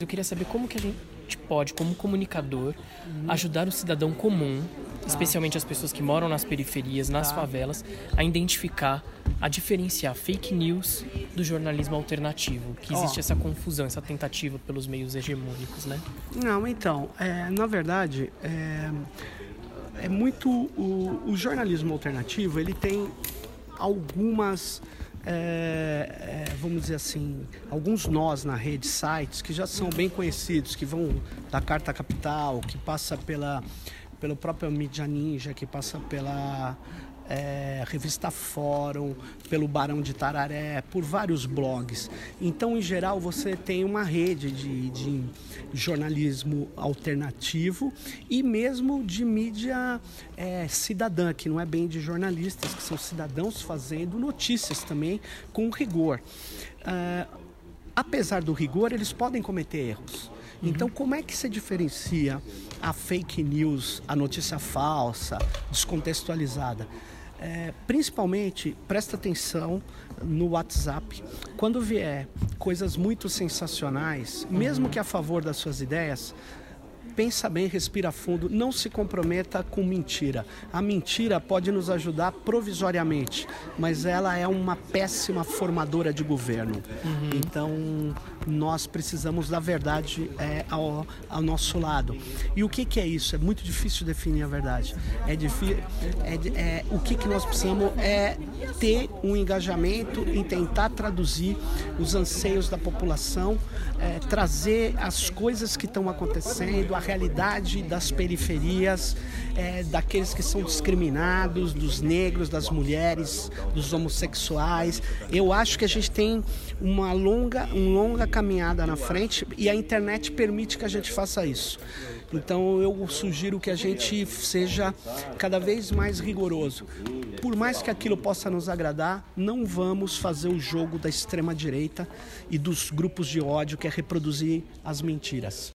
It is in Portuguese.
queria saber como que a gente pode, como comunicador, ajudar o cidadão comum, especialmente as pessoas que moram nas periferias, nas favelas, a identificar, a diferenciar fake news do jornalismo alternativo, que existe essa confusão, essa tentativa pelos meios hegemônicos, né? Não, então, na verdade, é muito... O jornalismo alternativo, ele tem algumas... vamos dizer assim, alguns nós na rede, sites que já são bem conhecidos, que vão da Carta Capital, que passa pelo próprio Mídia Ninja, que passa pela Revista Fórum, pelo Barão de Tararé, por vários blogs. Então, em geral, você tem uma rede de jornalismo alternativo e mesmo de mídia cidadã, que não é bem de jornalistas, que são cidadãos fazendo notícias também com rigor. Apesar do rigor, eles podem cometer erros. Então, como é que você diferencia a fake news, a notícia falsa, descontextualizada? Principalmente, presta atenção no WhatsApp. Quando vier coisas muito sensacionais, mesmo que a favor das suas ideias, pensa bem, respira fundo, não se comprometa com mentira. A mentira pode nos ajudar provisoriamente, mas ela é uma péssima formadora de governo. Então, nós precisamos da verdade ao nosso lado. E o que é isso? É muito difícil definir a verdade. O que nós precisamos é ter um engajamento em tentar traduzir os anseios da população, trazer as coisas que estão acontecendo, a realidade das periferias, daqueles que são discriminados, dos negros, das mulheres, dos homossexuais. Eu acho que a gente tem uma longa caminhada na frente e a internet permite que a gente faça isso. Então eu sugiro que a gente seja cada vez mais rigoroso. Por mais que aquilo possa nos agradar, não vamos fazer o jogo da extrema-direita e dos grupos de ódio que é reproduzir as mentiras.